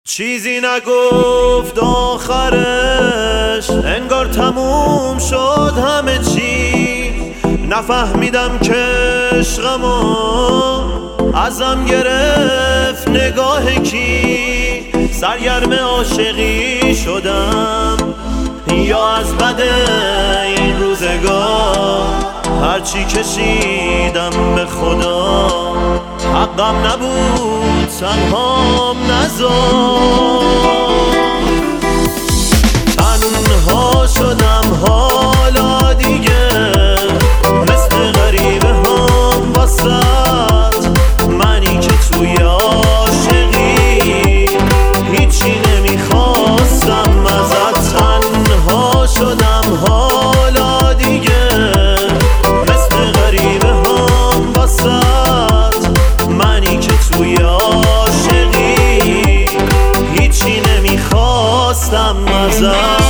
چیزی نگفت آخرش، انگار تموم شد همه چی. نفهمیدم که عشقمو ازم گرفت نگاه کی. سرگرم عاشقی شدم یا از بد این روزگار. هرچی کشیدم به خدا حقم نبود، تنهام نذار. تنها شدم حالا دیگه، مثل غریبه هم وسط. منی که توی عاشقی هیچی نمیخواستم ازت. تنها شدم حالا دیگه، مثل غریبه هم وسط. منی که توی عاشقی هیچی نمیخواستم ازت.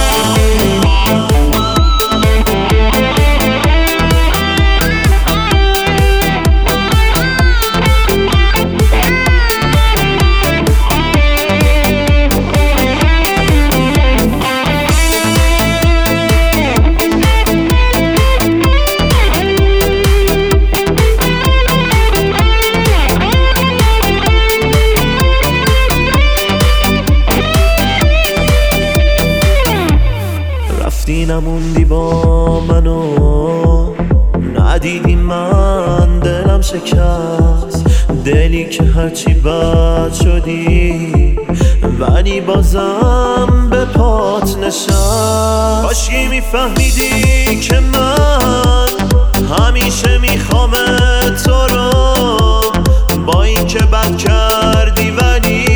رفتی نموندی با منو، ندیدی من دلم شکست. دلی که هرچی بد شدی ولی بازم به پات نشست. کاشکی میفهمیدی که من همیشه میخوام تو رو، با این که بد کردی ولی